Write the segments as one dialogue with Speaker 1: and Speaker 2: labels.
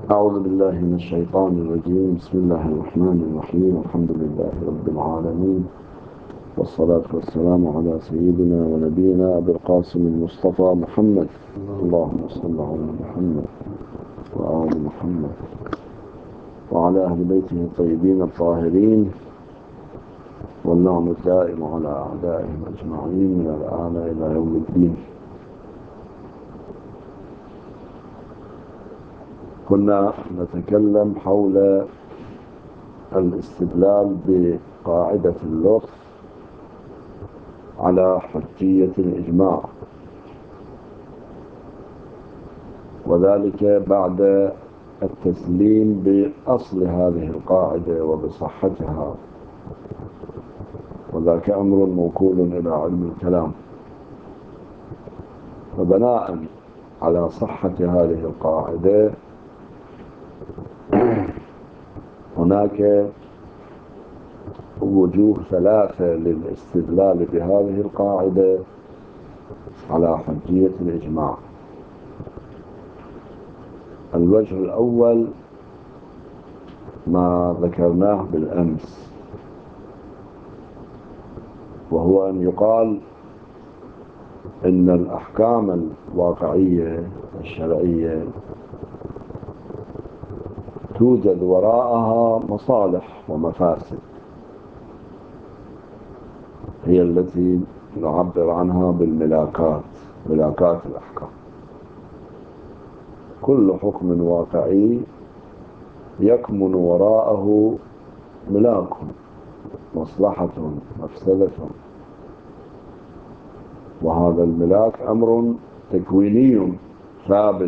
Speaker 1: أعوذ بالله من الشيطان الرجيم. بسم الله الرحمن الرحيم. الحمد لله رب العالمين، والصلاة والسلام على سيدنا ونبينا أبي القاسم المصطفى محمد. اللهم صل على محمد وآل محمد وعلى أهل بيته الطيبين الطاهرين، والنعم الدائم على أعدائهم أجمعين من الآن إلى يوم الدين. كنا نتكلم حول الاستدلال بقاعدة اللطف على حجية الإجماع، وذلك بعد التسليم بأصل هذه القاعدة وبصحتها، وذاك أمر موكول إلى علم الكلام. فبناء على صحة هذه القاعدة هناك وجوه ثلاثة للاستدلال بهذه القاعدة على حجية الإجماع. الوجه الأول ما ذكرناه بالأمس، وهو أن يقال إن الأحكام الواقعية الشرعية توجد وراءها مصالح ومفاسد، هي التي نعبر عنها بالملاكات، ملاكات الأحكام. كل حكم واقعي يكمن وراءه ملاك، مصلحة، مفسدة، وهذا الملاك أمر تكويني ثابت.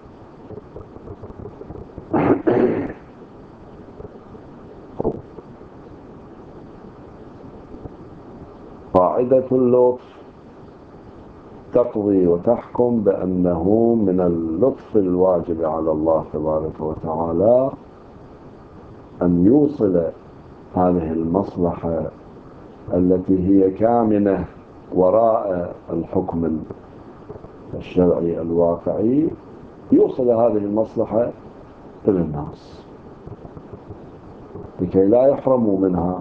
Speaker 1: قاعدة اللطف تقضي وتحكم بأنه من اللطف الواجب على الله تبارك وتعالى أن يوصل هذه المصلحة التي هي كامنة وراء الحكم الشرعي الواقعي، يوصل هذه المصلحة إلى الناس لكي لا يحرموا منها،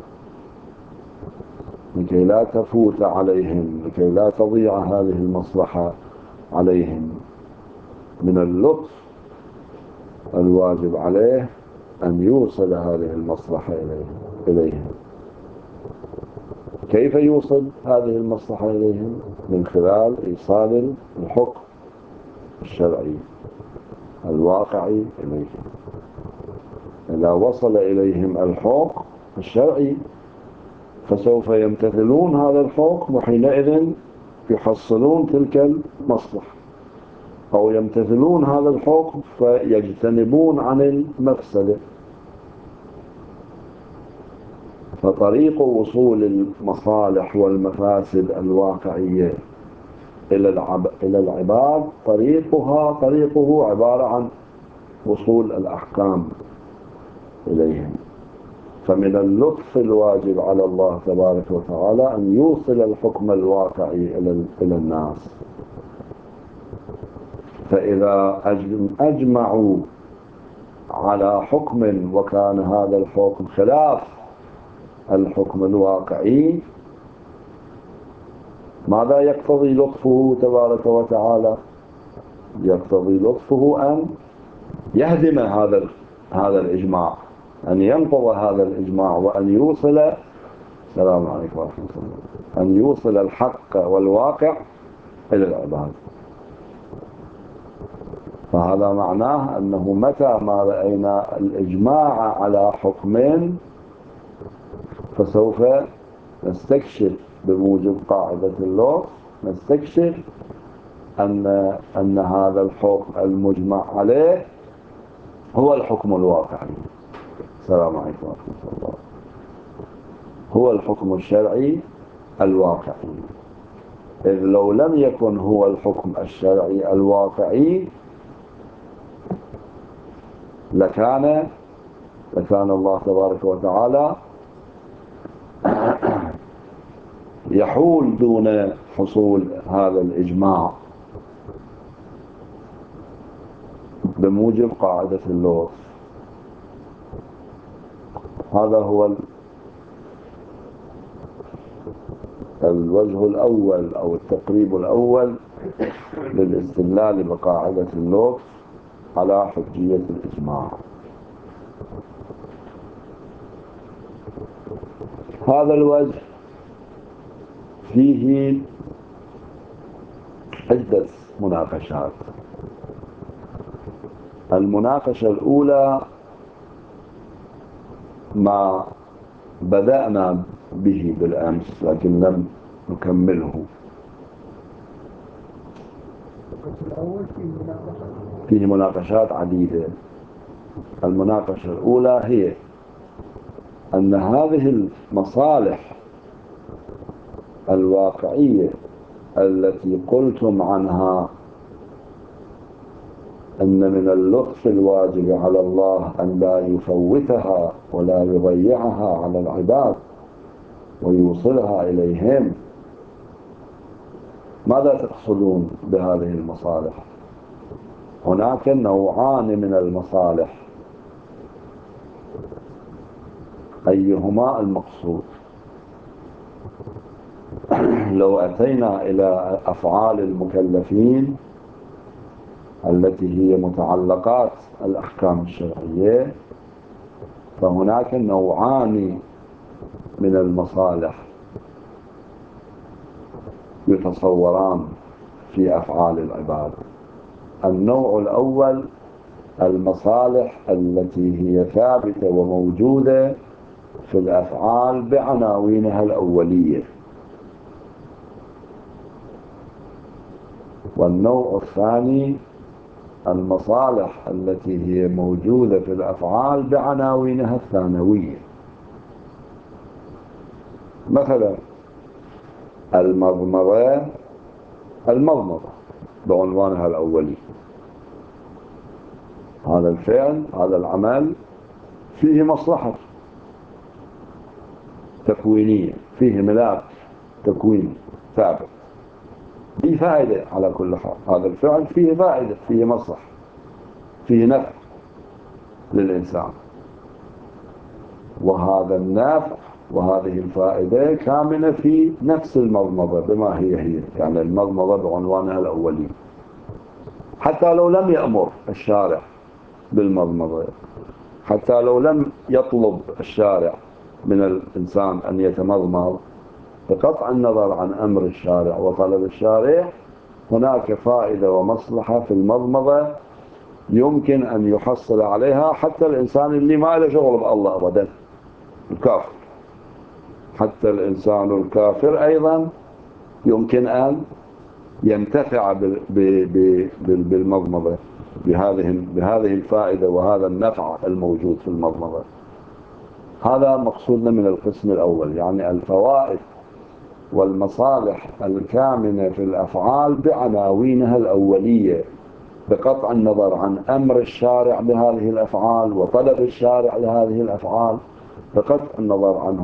Speaker 1: لكي لا تفوت عليهم، لكي لا تضيع هذه المصلحة عليهم. من اللطف الواجب عليه أن يوصل هذه المصلحة إليهم. كيف يوصل هذه المصلحة إليهم؟ من خلال إيصال الحكم الشرعي الواقعي إليهم. إذا وصل إليهم الحكم الشرعي فسوف يمتثلون هذا الحكم، وحينئذ يحصلون تلك المصلحة، أو يمتثلون هذا الحكم فيجتنبون عن المفسدة. فطريق وصول المصالح والمفاسد الواقعية إلى العباد طريقه عبارة عن وصول الأحكام إليهم. فمن اللطف الواجب على الله تبارك وتعالى أن يوصل الحكم الواقعي إلى الناس. فإذا أجمعوا على حكم وكان هذا الحكم خلاف الحكم الواقعي، ماذا يقتضي لطفه تبارك وتعالى؟ يقتضي لطفه أن يهدم هذا الإجماع، أن ينقض هذا الإجماع، وأن يوصل، السلام عليكم ورحمة الله، أن يوصل الحق والواقع إلى العباد. فهذا معناه أنه متى ما رأينا الإجماع على حكمين فسوف نستكشف بموجب قاعدة اللطف، نستكشف أن هذا الحكم المجمع عليه هو الحكم الواقعي. السلام عليكم ورحمة الله. هو الحكم الشرعي الواقعي. إذ لو لم يكن هو الحكم الشرعي الواقعي لكان الله تبارك وتعالى يحول دون حصول هذا الإجماع بموجب قاعدة اللغز. هذا هو الوجه الأول أو التقريب الأول للاستدلال بقاعدة اللغز على حجية الإجماع. هذا الوجه فيه عدة مناقشات. المناقشة الأولى ما بدأنا به بالأمس لكن لم نكمله. فيه مناقشات عديدة. المناقشة الأولى هي أن هذه المصالح الواقعية التي قلتم عنها أن من اللطف الواجب على الله أن لا يفوتها ولا يضيعها على العباد ويوصلها إليهم، ماذا تقصدون بهذه المصالح؟ هناك نوعان من المصالح، أيهما المقصود؟ لو أتينا إلى أفعال المكلفين التي هي متعلقات الأحكام الشرعية، فهناك نوعان من المصالح يتصوران في أفعال العباد. النوع الأول المصالح التي هي ثابتة وموجودة في الأفعال بعناوينها الأولية، والنوع الثاني المصالح التي هي موجودة في الأفعال بعناوينها الثانوية. مثلا المضمضة بعنوانها الأولي، هذا الفعل هذا العمل فيه مصلحة تكوينية، فيه ملاك تكويني ثابت، فيه فائدة على كل حال. هذا الفعل فيه فائدة، فيه مصلحة، فيه نفع للإنسان، وهذا النفع وهذه الفائدة كامنة في نفس المضمضة بما هي يعني المضمضة بعنوانها الأولي. حتى لو لم يأمر الشارع بالمضمضة، حتى لو لم يطلب الشارع من الإنسان أن يتمضمض، بقطع النظر عن أمر الشارع وطلب الشارع، هناك فائدة ومصلحة في المضمضة يمكن أن يحصل عليها حتى الإنسان اللي ما له شغل بالله أبدا، الكافر. حتى الإنسان الكافر أيضا يمكن أن ينتفع بالمضمضة، بهذه الفائدة وهذا النفع الموجود في المضمضة. هذا مقصودنا من القسم الأول، يعني الفوائد والمصالح الكامنة في الأفعال بعناوينها الأولية، بقطع النظر عن أمر الشارع بهذه الأفعال وطلب الشارع لهذه الأفعال. بقطع النظر عن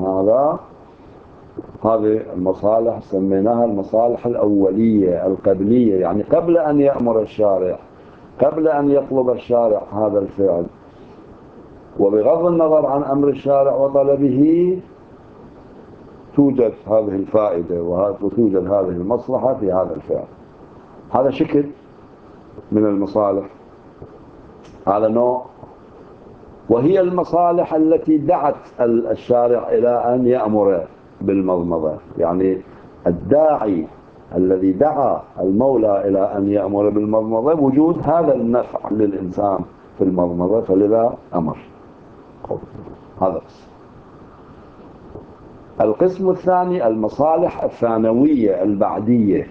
Speaker 1: هذه المصالح سميناها المصالح الأولية القبلية، يعني قبل أن يأمر الشارع، قبل أن يطلب الشارع هذا الفعل، وبغض النظر عن أمر الشارع وطلبه توجد هذه الفائدة وتوجد هذه المصلحة في هذا الفعل. هذا شكل من المصالح، هذا نوع. وهي المصالح التي دعت الشارع إلى أن يأمر بالمضمضة، يعني الداعي الذي دعا المولى إلى أن يأمر بالمضمضة وجود هذا النفع للإنسان في المضمضة، فلذا أمر. هذا قسم. القسم الثاني المصالح الثانوية البعدية،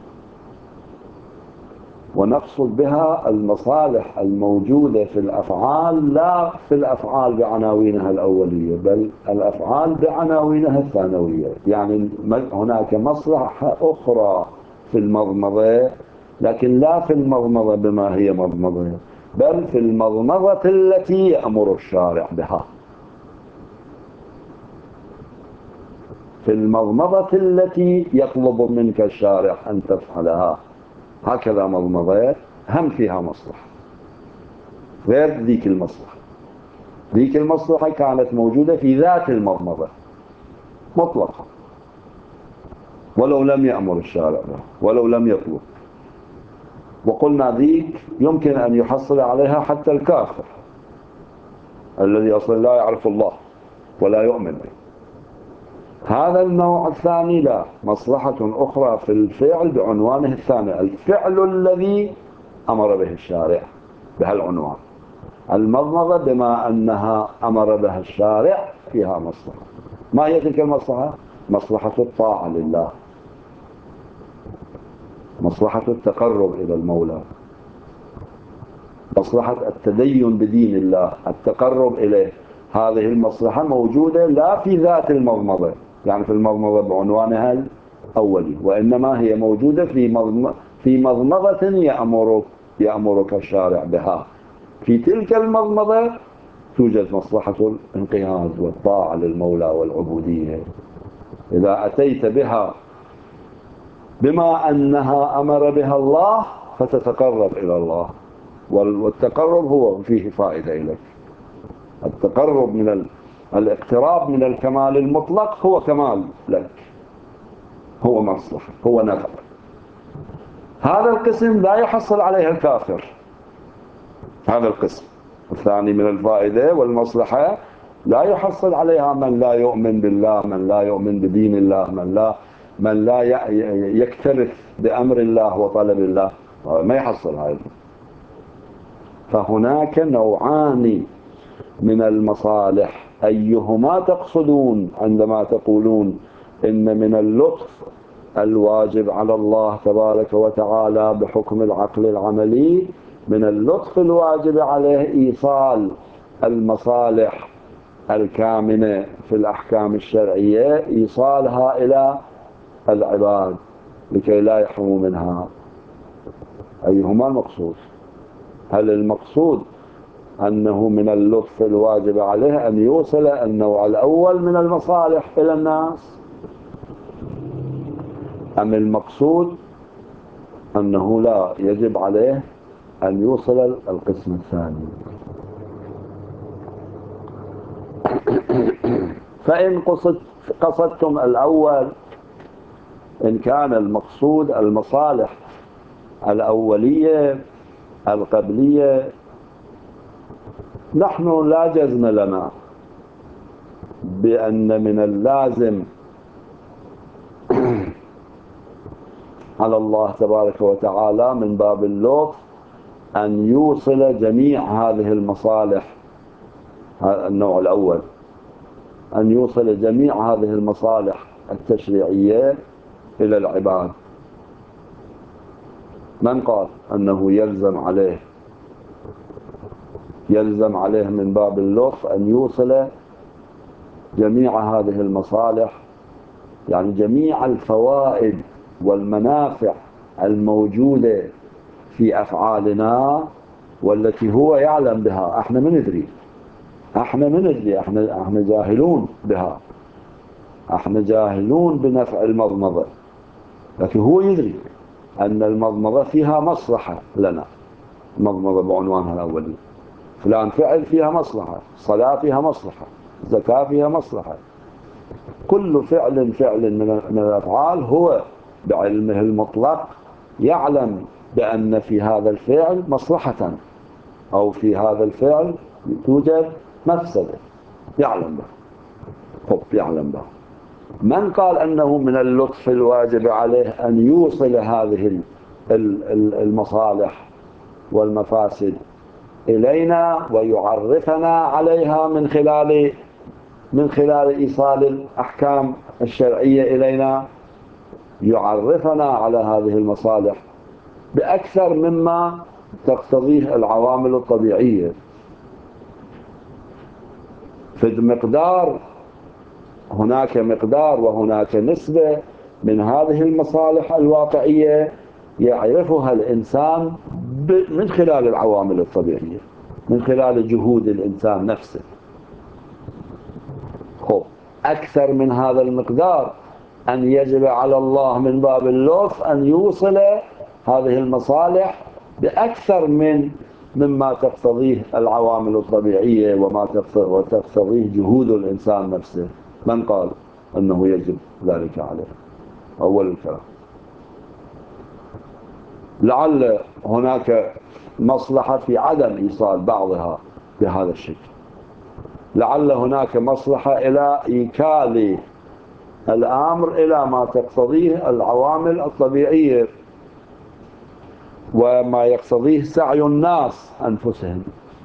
Speaker 1: ونقصد بها المصالح الموجودة في الأفعال، لا في الأفعال بعناوينها الأولية، بل الأفعال بعناوينها الثانوية. يعني هناك مصلحة أخرى في المضمضة، لكن لا في المضمضة بما هي مضمضة، بل في المضمضة التي يأمر الشارع بها، في المضمضة التي يطلب منك الشارع أن تفعلها. هكذا مضمضة هم فيها مصلحة. غير ذيك المصلحة. ذيك المصلحة كانت موجودة في ذات المضمضة مطلقا، ولو لم يأمر الشارع بها ولو لم يطلب. وقلنا ذيك يمكن أن يحصل عليها حتى الكافر الذي أصلا لا يعرف الله ولا يؤمن به. هذا النوع الثاني لا، مصلحة أخرى في الفعل بعنوانه الثاني، الفعل الذي أمر به الشارع بهالعنوان. المضمضة بما أنها أمر بها الشارع فيها مصلحة. ما هي تلك المصلحة؟ مصلحة الطاعة لله، مصلحة التقرب إلى المولى، مصلحة التدين بدين الله، التقرب إليه. هذه المصلحة موجودة لا في ذات المضمضة، يعني في المضمضة بعنوانها الأولي، وإنما هي موجودة في مضمضة يأمرك الشارع بها. في تلك المضمضة توجد مصلحة الانقياد والطاعة للمولى والعبودية. إذا أتيت بها بما أنها أمر بها الله فتتقرب إلى الله، والتقرب هو فيه فائدة إليك. التقرب من الاقتراب من الكمال المطلق هو كمال لك، هو مصلحة، هو نفع. هذا القسم لا يحصل عليه الكافر. هذا القسم الثاني من الفائدة والمصلحة لا يحصل عليها من لا يؤمن بالله، من لا يؤمن بدين الله، من لا يكترث بأمر الله وطلب الله، ما يحصل هذا. فهناك نوعان من المصالح، أيهما تقصدون عندما تقولون إن من اللطف الواجب على الله تبارك وتعالى بحكم العقل العملي، من اللطف الواجب عليه إيصال المصالح الكامنة في الأحكام الشرعية، إيصالها إلى العباد لكي لا يحرموا منها. أيهما المقصود؟ هل المقصود أنه من اللطف الواجب عليه أن يوصل النوع الأول من المصالح إلى الناس، أم المقصود أنه لا يجب عليه أن يوصل القسم الثاني؟ فإن قصدتم الأول، إن كان المقصود المصالح الأولية القبلية، نحن لا جزم لنا بأن من اللازم على الله تبارك وتعالى من باب اللطف أن يوصل جميع هذه المصالح، النوع الأول، أن يوصل جميع هذه المصالح التشريعية إلى العباد. من قال أنه يلزم عليه من باب اللطف أن يوصل جميع هذه المصالح، يعني جميع الفوائد والمنافع الموجودة في أفعالنا والتي هو يعلم بها؟ احنا من ندري، احنا جاهلون بها، احنا جاهلون بنفع المضمضة، لكن هو يدري أن المضمضة فيها مصلحة لنا. المضمضة بعنوانها الأولي، فلان فعل فيها مصلحة، صلاة فيها مصلحة، زكاة فيها مصلحة. كل فعل من الأفعال هو بعلمه المطلق يعلم بأن في هذا الفعل مصلحة، أو في هذا الفعل توجد مفسدة، يعلم به. يعلم به. من قال أنه من اللطف الواجب عليه أن يوصل هذه المصالح والمفاسد إلينا ويعرفنا عليها من خلال إيصال الأحكام الشرعية إلينا، يعرفنا على هذه المصالح بأكثر مما تقتضيه العوامل الطبيعية. في المقدار، هناك مقدار وهناك نسبة من هذه المصالح الواقعية يعرفها الإنسان من خلال العوامل الطبيعية، من خلال جهود الإنسان نفسه. أكثر من هذا المقدار أن يجب على الله من باب اللطف أن يوصل هذه المصالح بأكثر من مما تقتضيه العوامل الطبيعية وتقتضيه جهود الإنسان نفسه. من قال أنه يجب ذلك عليه؟ أول الكلام. لعل هناك مصلحة في عدم إيصال بعضها بهذا الشكل، لعل هناك مصلحة إلى إيكال الأمر إلى ما تقتضيه العوامل الطبيعية وما يقتضيه سعي الناس أنفسهم.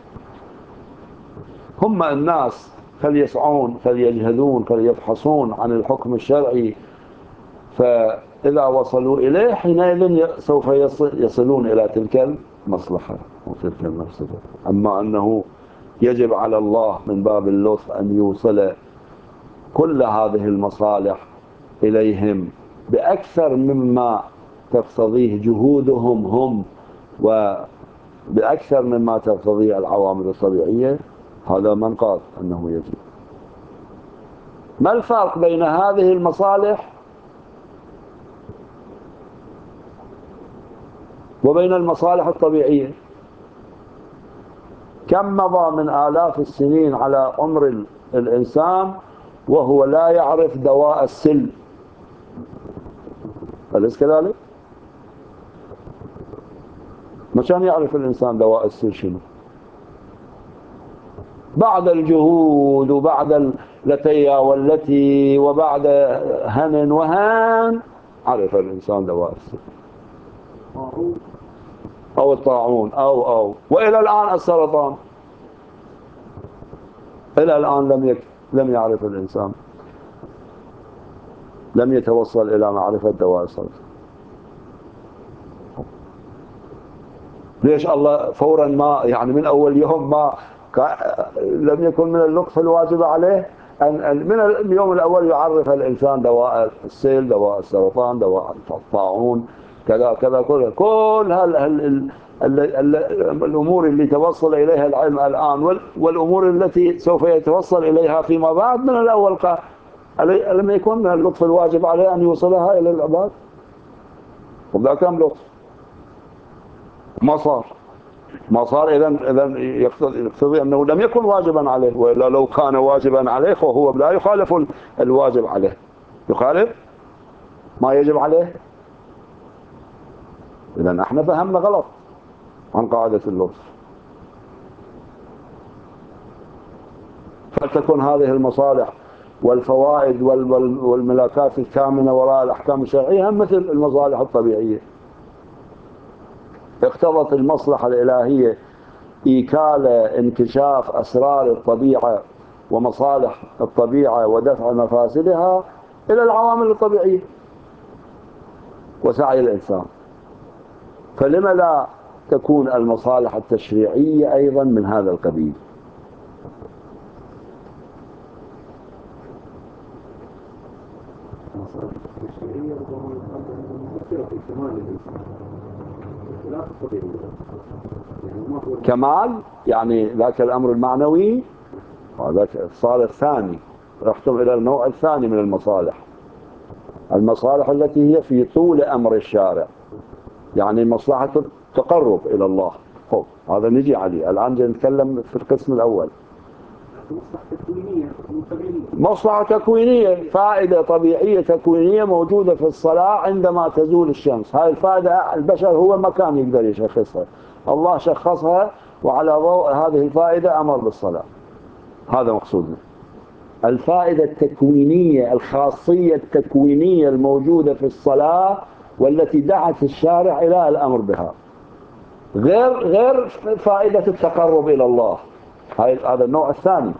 Speaker 1: هم الناس فليسعون فليجهدون فليبحثون عن الحكم الشرعي، فإذا وصلوا إليه حينئذ سوف يصلون إلى تلك المصلحة وتلك المفسدة. أما أنه يجب على الله من باب اللطف أن يوصل كل هذه المصالح إليهم بأكثر مما تقتضيه جهودهم هم وبأكثر مما تقتضيه العوامل الطبيعية، هذا من قال أنه يجب. ما الفرق بين هذه المصالح وبين المصالح الطبيعية؟ كم مضى من آلاف السنين على عمر الإنسان وهو لا يعرف دواء السل، أليس كذلك؟ مشان يعرف الإنسان دواء السل شنو؟ بعد الجهود وبعد التي والتي وبعد هن وهان عرف الإنسان دواء السل أو الطاعون أو وإلى الآن السرطان، إلى الآن لم يعرف الإنسان، لم يتوصل إلى معرفة دواء السرطان. ليش الله فورا ما يعني من أول يوم ما لم يكن من اللطف الواجب عليه أن من اليوم الأول يعرف الإنسان دواء السيل، دواء السرطان، دواء الطاعون، كذا كذا كل الأمور اللي توصل إليها العلم الآن والأمور التي سوف يتوصل إليها فيما بعد من الأول لم يكن من اللطف الواجب عليه أن يوصلها إلى العباد؟ وذا كم لطف ما صار إذن يقتضي أنه لم يكن واجبا عليه، وإلا لو كان واجبا عليه فهو لا يخالف الواجب عليه، يخالف ما يجب عليه. إذن احنا فهمنا غلط عن قاعدة اللطف. فلتكن هذه المصالح والفوائد والملاكات الكامنة وراء الأحكام الشرعية هم مثل المصالح الطبيعية. اقتضت المصلحة الإلهية إيكال انكشاف أسرار الطبيعة ومصالح الطبيعة ودفع مفاسدها إلى العوامل الطبيعية وسعي الإنسان. فلما لا تكون المصالح التشريعية أيضا من هذا القبيل؟ كمال يعني ذاك الأمر المعنوي، وذاك صار الثاني. رحتم إلى النوع الثاني من المصالح التي هي في طول أمر الشارع، يعني مصلحة التقرب إلى الله. هذا نجي عليه الآن، نتكلم في القسم الأول. مصلحة تكوينية، فائدة طبيعية تكوينية موجودة في الصلاة عندما تزول الشمس. هاي الفائدة البشر هو مكان يقدر يشخصها، الله شخصها وعلى ضوء هذه الفائدة أمر بالصلاة. هذا مقصودنا، الفائدة التكوينية، الخاصية التكوينية الموجودة في الصلاة والتي دعت الشارع إلى الأمر بها، غير فائدة التقرب إلى الله. هذا النوع الثاني،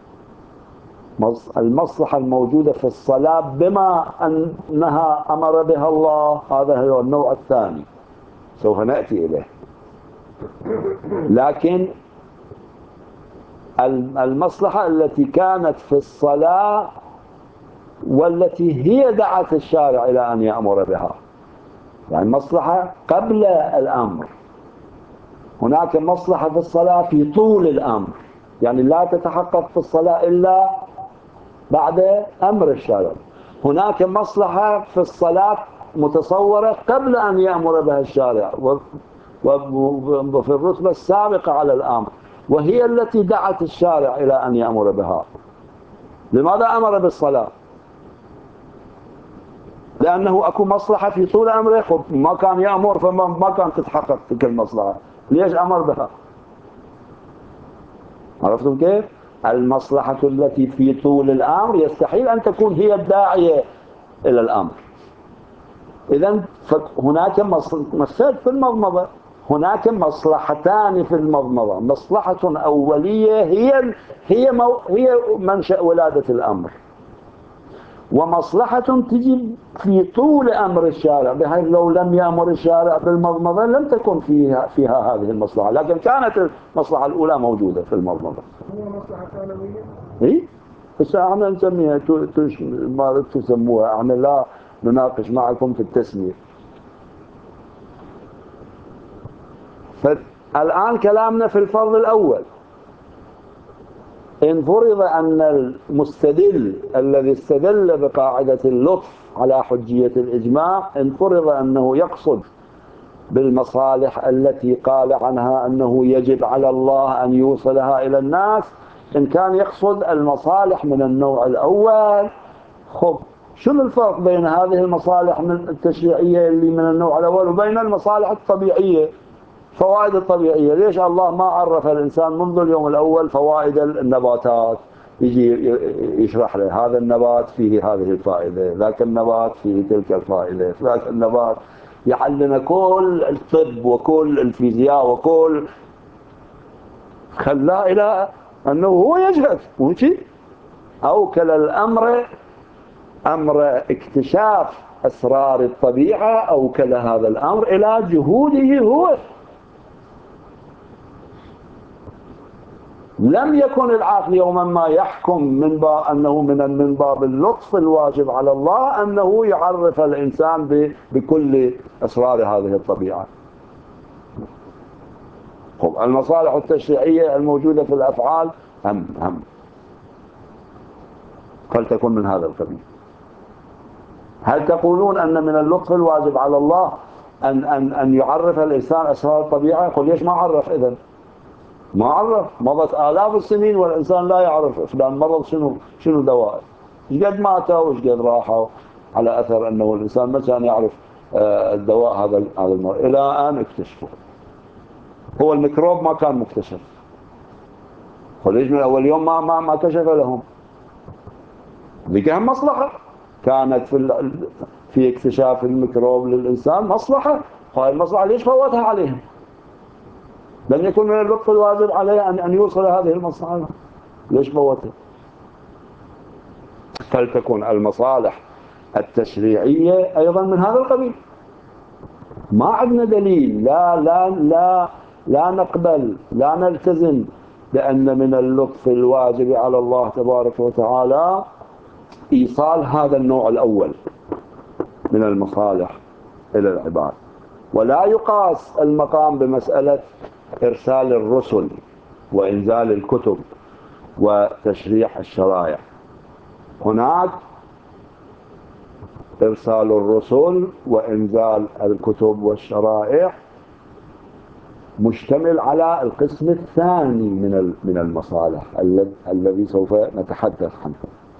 Speaker 1: المصلحة الموجودة في الصلاة بما أنها أمر بها الله، هذا هو النوع الثاني سوف نأتي إليه. لكن المصلحة التي كانت في الصلاة والتي هي دعت الشارع إلى أن يأمر بها، يعني مصلحة قبل الأمر. هناك مصلحة في الصلاة في طول الأمر، يعني لا تتحقق في الصلاة إلا بعد أمر الشارع. هناك مصلحة في الصلاة متصورة قبل أن يأمر بها الشارع، وفي الرتبة السابقة على الأمر، وهي التي دعت الشارع إلى أن يأمر بها. لماذا أمر بالصلاة؟ لأنه أكو مصلحة في طول أمره، ما كان يأمر فما كان تتحقق تلك المصلحة، ليش أمر بها؟ عرفتم كيف؟ المصلحة التي في طول الأمر يستحيل أن تكون هي الداعية إلى الأمر. إذن هناك مثال في المضمضة، هناك مصلحتان في المضمضة، مصلحة أولية هي منشأ ولادة الأمر، ومصلحة تجي في طول أمر الشارع، بحيث لو لم يأمر الشارع بالمضمضة لم تكن فيها هذه المصلحة، لكن كانت المصلحة الأولى موجودة في المضمضة.
Speaker 2: هو مصلحة ثانوية؟
Speaker 1: إيه؟ بس احنا نسميها ما تسموها، احنا لا نناقش معكم في التسمية. فالآن كلامنا في الفرض الأول. إن فرض أن المستدل الذي استدل بقاعدة اللطف على حجية الإجماع، إن فرض أنه يقصد بالمصالح التي قال عنها أنه يجب على الله أن يوصلها إلى الناس، إن كان يقصد المصالح من النوع الأول، خب شنو الفرق بين هذه المصالح التشريعية اللي من النوع الأول وبين المصالح الطبيعية؟ فوائد الطبيعية، ليش الله ما عرف الإنسان منذ اليوم الأول فوائد النباتات؟ يجي يشرح له هذا النبات فيه هذه الفائدة، ذاك النبات فيه تلك الفائدة، ذاك النبات يعلم كل الطب وكل الفيزياء وكل، خلاه إلى أنه هو يجهد ممكن أوكل الأمر أمر اكتشاف أسرار الطبيعة، أوكل هذا الأمر إلى جهوده هو. لم يكن العقل يوما ما يحكم من باب أنه من باب اللطف الواجب على الله أنه يعرف الإنسان بكل أسرار هذه الطبيعة. المصالح التشريعية الموجودة في الأفعال هم فلتكن من هذا القبيل. هل تقولون أن من اللطف الواجب على الله أن يعرف الإنسان أسرار الطبيعة؟ يقول ليش ما عرف إذن؟ ما عرف، مضت آلاف السنين والإنسان لا يعرف فلان مرض شنو دواء، ايش قد ماتوا وايش قد راحوا، على أثر أنه الإنسان ما كان يعرف الدواء هذا المرض إلى أن اكتشفه. هو الميكروب ما كان مكتشف، ليش من أول يوم ما كشف لهم؟ ذيك هم مصلحة كانت في اكتشاف الميكروب للإنسان، مصلحة، هاي المصلحة ليش فوتها عليهم؟ لم يكن من اللطف الواجب عليه أن يوصل هذه المصلحة، ليش فوتها؟ فلتكن المصالح التشريعية أيضا من هذا القبيل. ما عندنا دليل، لا نقبل، لا نلتزم بأن من اللطف الواجب على الله تبارك وتعالى إيصال هذا النوع الأول من المصالح إلى العباد، ولا يقاس المقام بمسألة إرسال الرسل وإنزال الكتب وتشريح الشرائع. هناك إرسال الرسل وإنزال الكتب والشرائع مشتمل على القسم الثاني من المصالح الذي سوف نتحدث عنه.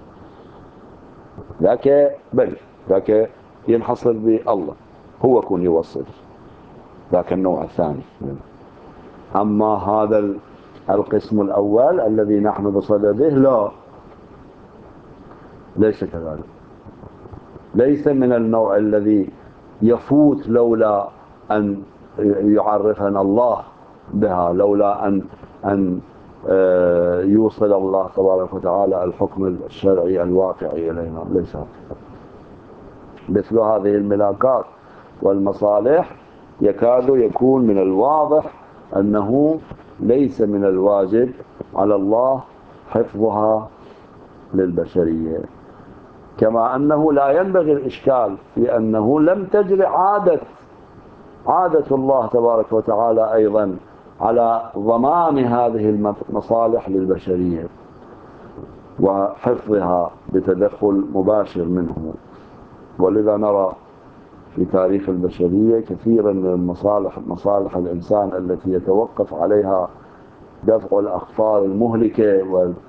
Speaker 1: ذاك ينحصر بالله، هو يكون يوصل، ذاك النوع الثاني. أما هذا القسم الأول الذي نحن بصدده لا، ليس كذلك، ليس من النوع الذي يفوت لولا أن يعرفنا الله بها، لولا أن يوصل الله تبارك وتعالى الحكم الشرعي الواقعي إلينا، ليس مثل هذه الملاكات والمصالح يكاد يكون من الواضح أنه ليس من الواجب على الله حفظها للبشرية، كما أنه لا ينبغي الإشكال في أنه لم تجري عادة الله تبارك وتعالى أيضا على ضمان هذه المصالح للبشرية وحفظها بتدخل مباشر منه. ولذا نرى في تاريخ البشرية كثيرا من مصالح الإنسان التي يتوقف عليها دفع الأخطار المهلكة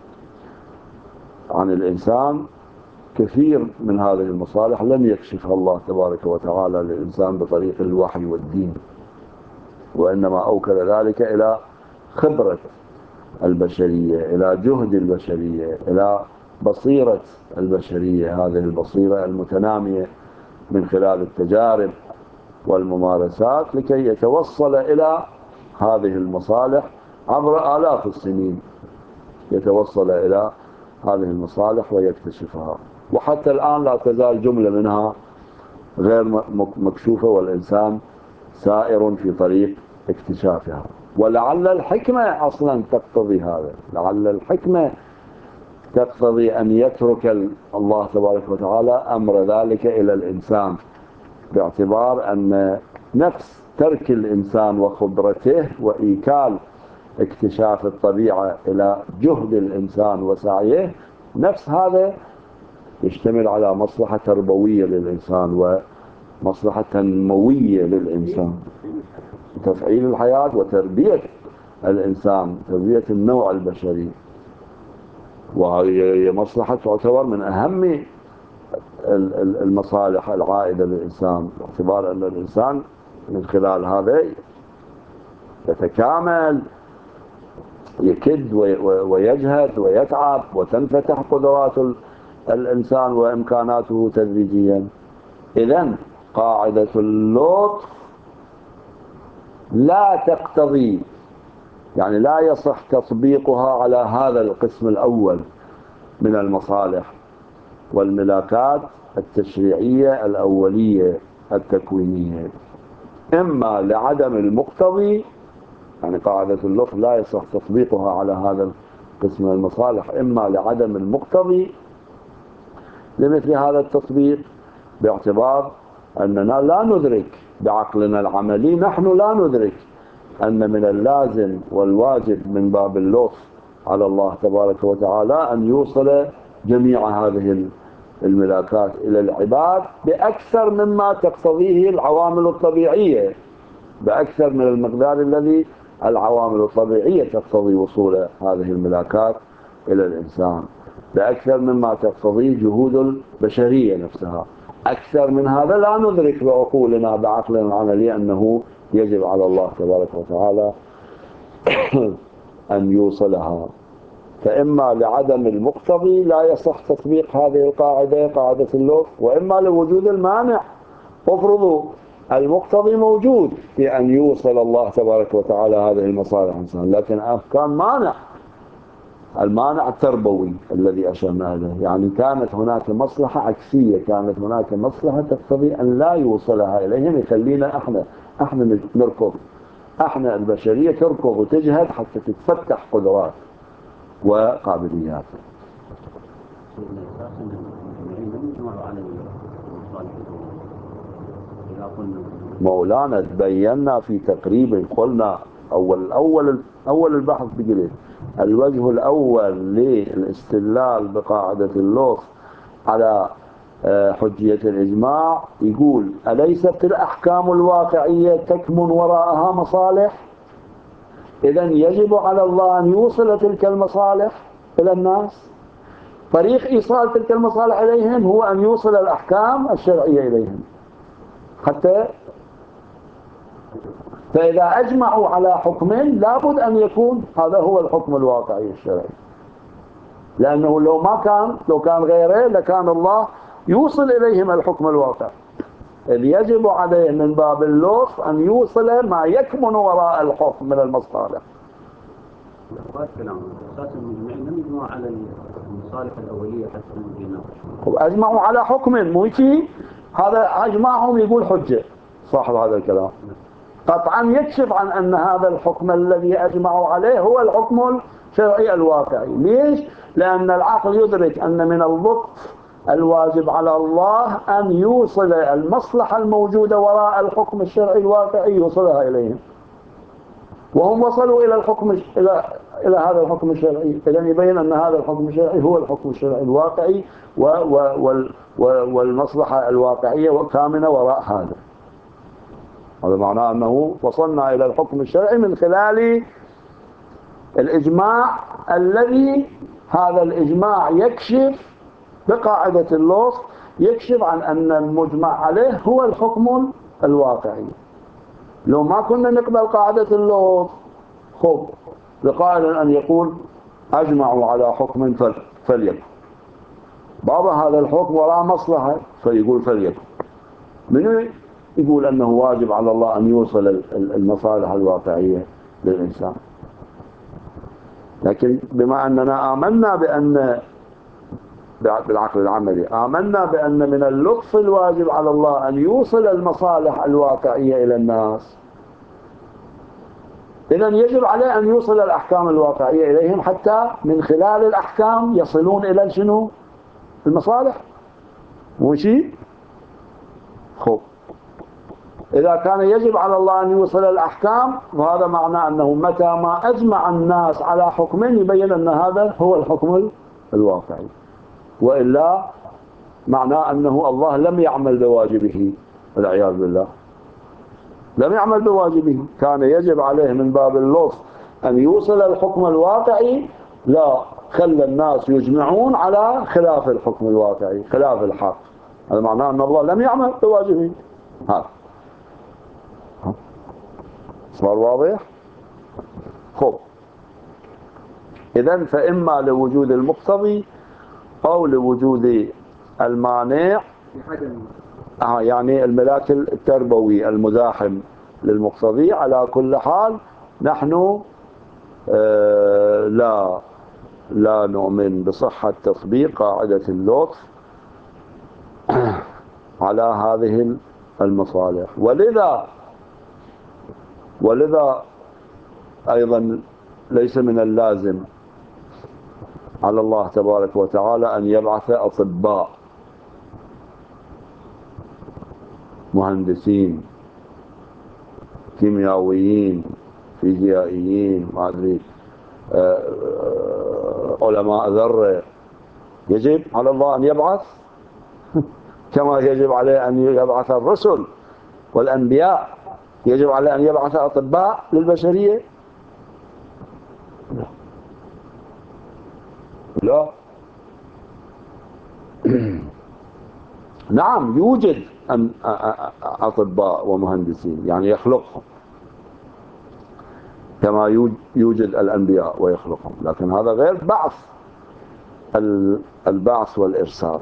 Speaker 1: عن الإنسان، كثير من هذه المصالح لم يكشفها الله تبارك وتعالى للإنسان بطريق الوحي والدين، وإنما أوكل ذلك إلى خبرة البشرية، إلى جهد البشرية، إلى بصيرة البشرية، هذه البصيرة المتنامية من خلال التجارب والممارسات، لكي يتوصل إلى هذه المصالح عبر آلاف السنين، يتوصل إلى هذه المصالح ويكتشفها. وحتى الآن لا تزال جملة منها غير مكشوفة، والإنسان سائر في طريق اكتشافها. ولعل الحكمة أصلا تقتضي هذا، لعل الحكمة تقتضي أن يترك الله تبارك وتعالى أمر ذلك إلى الإنسان، باعتبار أن نفس ترك الإنسان وخبرته وإيكال اكتشاف الطبيعة إلى جهد الإنسان وسعيه، نفس هذا يشتمل على مصلحة تربوية للإنسان ومصلحة تنموية للإنسان، تفعيل الحياة وتربية الإنسان، تربية النوع البشري. وهي مصلحة تعتبر من أهم المصالح العائدة للإنسان، باعتبار أن الإنسان من خلال هذا يتكامل، يكد ويجهد ويتعب، وتنفتح قدرات الإنسان وإمكاناته تدريجيا. إذن قاعدة اللطف لا تقتضي، يعني لا يصح تطبيقها على هذا القسم الأول من المصالح والملاكات التشريعية الأولية التكوينية، إما لعدم المقتضي، يعني قاعدة اللطف لا يصح تطبيقها على هذا القسم من المصالح إما لعدم المقتضي لمثل هذا التطبيق، باعتبار أننا لا ندرك بعقلنا العملي، نحن لا ندرك أن من اللازم والواجب من باب اللطف على الله تبارك وتعالى أن يوصل جميع هذه الملاكات إلى العباد بأكثر مما تقتضيه العوامل الطبيعية، بأكثر من المقدار الذي العوامل الطبيعية تقتضي وصول هذه الملاكات إلى الإنسان، بأكثر مما تقتضيه جهود البشرية نفسها. أكثر من هذا لا ندرك بعقولنا بعقلنا العملي أنه يجب على الله تبارك وتعالى أن يوصلها. فإما لعدم المقتضي لا يصح تطبيق هذه القاعدة، قاعدة اللطف، وإما لوجود المانع. افرضوا المقتضي موجود في أن يوصل الله تبارك وتعالى هذه المصالح الإنسان، لكن كان مانع، المانع التربوي الذي أشرنا إليه، يعني كانت هناك مصلحة عكسية، كانت هناك مصلحة تقتضي أن لا يوصلها إليهم، يخلينا احنا نركض، احنا البشرية تركض وتجهد حتى تتفتح قدرات وقابليات. مولانا تبينا في تقريب، قلنا أول البحث بقلت الوجه الأول للاستدلال بقاعدة اللطف على حجية الإجماع، يقول أليست الأحكام الواقعية تكمن وراءها مصالح؟ إذن يجب على الله أن يوصل تلك المصالح إلى الناس. طريق إيصال تلك المصالح إليهم هو أن يوصل الأحكام الشرعية إليهم، حتى فإذا أجمعوا على حكم لابد أن يكون هذا هو الحكم الواقعي الشرعي، لأنه لو كان غيره لكان الله يوصل إليهم الحكم الواقعي. إذ يجب عليه من باب اللطف أن يوصل ما يكمن وراء الحكم من المصالح.
Speaker 2: أجمعوا على المصالح الأولية حتى
Speaker 1: أجمعوا على حكم مو شيء، هذا أجمعهم يقول حجة صاحب هذا الكلام، قطعا يكشف عن أن هذا الحكم الذي أجمعوا عليه هو الحكم الشرعي الواقعي. ليش؟ لأن العقل يدرك أن من اللطف الواجب على الله أن يوصل المصلحة الموجودة وراء الحكم الشرعي الواقعي، يوصلها إليهم، وهم وصلوا إلى الحكم إلى هذا الحكم الشرعي. إذن يبين أن هذا الحكم الشرعي هو الحكم الشرعي الواقعي والمصلحة الواقعية كامنة وراء هذا. هذا معناه أنه وصلنا إلى الحكم الشرعي من خلال الإجماع الذي هذا الإجماع يكشف بقاعدة اللطف، يكشف عن أن المجمع عليه هو الحكم الواقعي. لو ما كنا نقبل قاعدة اللطف خب لقائل أن يقول أجمعوا على حكم فليكن، بعض هذا الحكم وراء مصلحة فيقول فليكن. من يقول أنه واجب على الله أن يوصل المصالح الواقعية للإنسان؟ لكن بما أننا آمنا بأن بالعقل العملي آمنا بأن من اللطف الواجب على الله أن يوصل المصالح الواقعية إلى الناس، إذن يجب عليه أن يوصل الأحكام الواقعية إليهم حتى من خلال الأحكام يصلون إلى شنو؟ المصالح. وشي خب إذا كان يجب على الله أن يوصل الأحكام، وهذا معناه أنه متى ما أجمع الناس على حكم يبين أن هذا هو الحكم الواقعي، وإلا معناه أنه الله لم يعمل بواجبه والعياذ بالله، لم يعمل بواجبه. كان يجب عليه من باب اللطف أن يوصل الحكم الواقعي، لا خلى الناس يجمعون على خلاف الحكم الواقعي، خلاف الحق. هذا معناه أن الله لم يعمل بواجبه. هذا صار واضح؟ خب إذن فإما لوجود المقتضي أو لوجود المانع، يعني الملاك التربوي المزاحم للمقتضي. على كل حال نحن لا نؤمن بصحة تطبيق قاعدة اللطف على هذه المصالح. ولذا أيضا ليس من اللازم على الله تبارك وتعالى أن يبعث أطباء مهندسين كيميائيين فيزيائيين ما أدري علماء ذرة. يجب على الله أن يبعث كما يجب عليه أن يبعث الرسل والأنبياء، يجب عليه أن يبعث أطباء للبشرية؟ لا. نعم يوجد أطباء ومهندسين، يعني يخلقهم كما يوجد الأنبياء ويخلقهم، لكن هذا غير البعث والإرسال.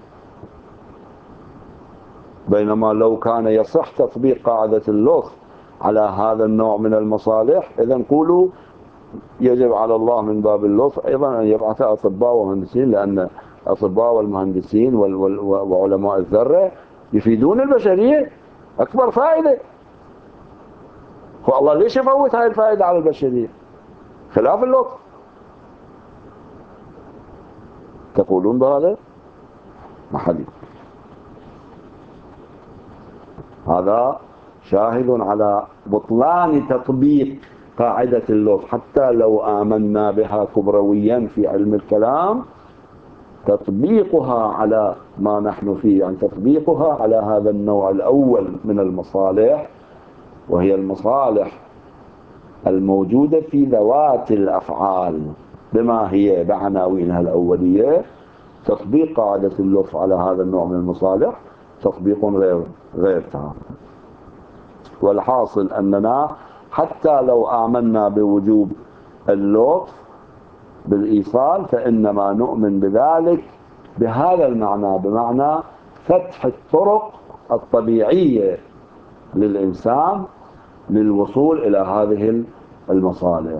Speaker 1: بينما لو كان يصح تطبيق قاعدة اللطف على هذا النوع من المصالح، إذن قولوا يجب على الله من باب اللطف أيضا أن يبعث أطباء ومهندسين، لأن الأطباء والمهندسين وعلماء الذرة يفيدون البشرية أكبر فائدة. والله ليش يفوت هاي الفائدة على البشرية خلاف اللطف؟ تقولون بهذا؟ محلي. هذا شاهد على بطلان تطبيق قاعدة اللطف، حتى لو آمنا بها كبرويا في علم الكلام، تطبيقها على ما نحن فيه، يعني تطبيقها على هذا النوع الأول من المصالح، وهي المصالح الموجودة في ذوات الأفعال بما هي بعناوينها الأولية. تطبيق قاعدة اللطف على هذا النوع من المصالح تطبيق غير تام. والحاصل أننا حتى لو آمنا بوجوب اللطف بالإيصال فإنما نؤمن بذلك بهذا المعنى، بمعنى فتح الطرق الطبيعية للإنسان للوصول إلى هذه المصالح،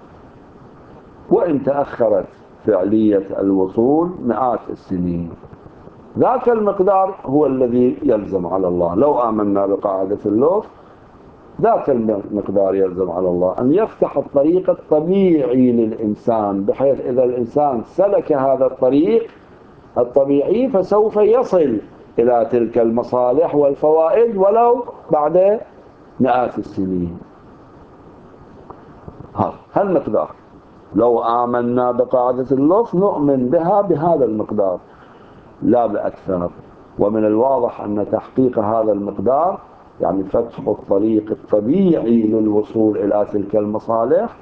Speaker 1: وإن تأخرت فعلية الوصول مئات السنين. ذاك المقدار هو الذي يلزم على الله. لو آمنا بقاعدة اللطف ذاك المقدار يلزم على الله أن يفتح الطريق الطبيعي للإنسان، بحيث إذا الإنسان سلك هذا الطريق الطبيعي فسوف يصل إلى تلك المصالح والفوائد ولو بعد مئات السنين. هالمقدار. لو آمنا بقاعدة اللطف نؤمن بها بهذا المقدار لا بأكثر. ومن الواضح أن تحقيق هذا المقدار يعني فتح الطريق الطبيعي للوصول إلى تلك المصالح،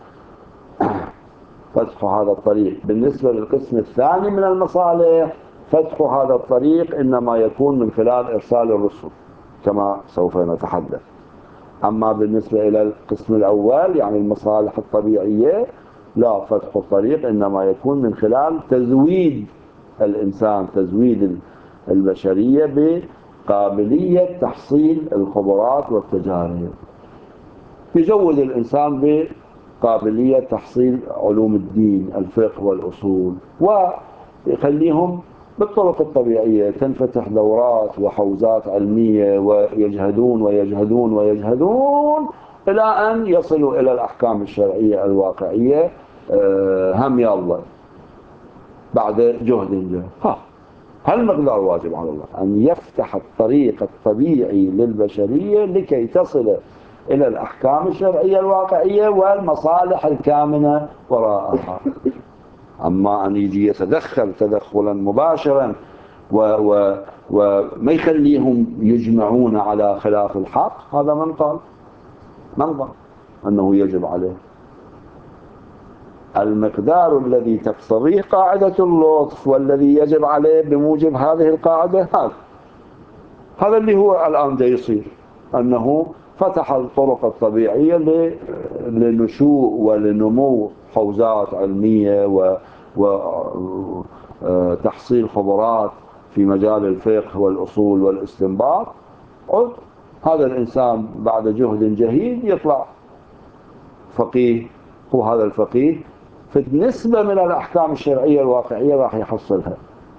Speaker 1: فتح هذا الطريق. بالنسبة للقسم الثاني من المصالح، فتح هذا الطريق إنما يكون من خلال إرسال الرسل كما سوف نتحدث. أما بالنسبة إلى القسم الأول يعني المصالح الطبيعية، لا، فتح الطريق إنما يكون من خلال تزويد الإنسان، تزويد البشرية بقابلية تحصيل الخبرات والتجارب. يزود الإنسان بقابلية تحصيل علوم الدين، الفقه والأصول، ويخليهم بالطرق الطبيعية تنفتح دورات وحوزات علمية ويجهدون ويجهدون ويجهدون إلى أن يصلوا إلى الأحكام الشرعية الواقعية. هم يالله بعد جهد هالمقدار واجب على الله أن يفتح الطريق الطبيعي للبشرية لكي تصل إلى الأحكام الشرعية الواقعية والمصالح الكامنة وراءها. أما أن يجي يتدخل تدخلا مباشرا وما يخليهم يجمعون على خلاف الحق، هذا من قال أنه يجب عليه. المقدار الذي تقتضيه قاعدة اللطف والذي يجب عليه بموجب هذه القاعدة، هذا اللي هو الآن دا يصير، أنه فتح الطرق الطبيعية لنشوء ولنمو حوزات علمية وتحصيل خبرات في مجال الفقه والأصول والاستنباط. هذا الإنسان بعد جهد جهيد يطلع فقيه، وهذا الفقيه في نسبة من الأحكام الشرعية الواقعية راح يحصلها،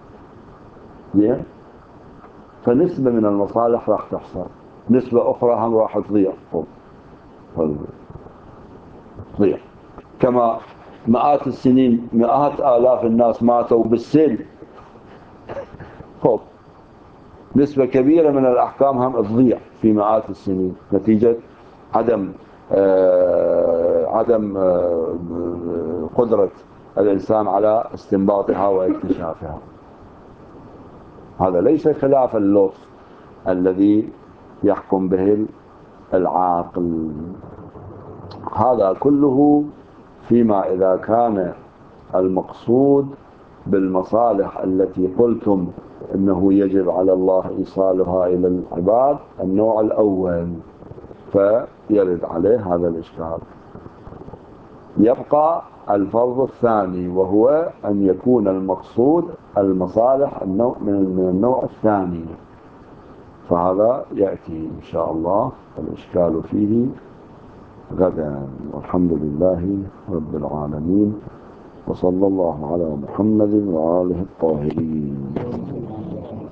Speaker 1: فنسبة من المصالح راح تحصل، نسبة أخرى هم راح تضيع. كما مئات السنين مئات آلاف الناس ماتوا بالسيل، نسبة كبيرة من الأحكام هم تضيع في مئات السنين نتيجة عدم قدرة الإنسان على استنباطها واكتشافها. هذا ليس خلاف اللطف الذي يحكم به العاقل. هذا كله فيما إذا كان المقصود بالمصالح التي قلتم إنه يجب على الله إيصالها إلى العباد النوع الأول، فيرد عليه هذا الإشكال. يبقى الفرض الثاني، وهو أن يكون المقصود المصالح من النوع الثاني، فهذا يأتي إن شاء الله الإشكال فيه غدا. والحمد لله رب العالمين، وصلى الله على محمد وآله الطاهرين.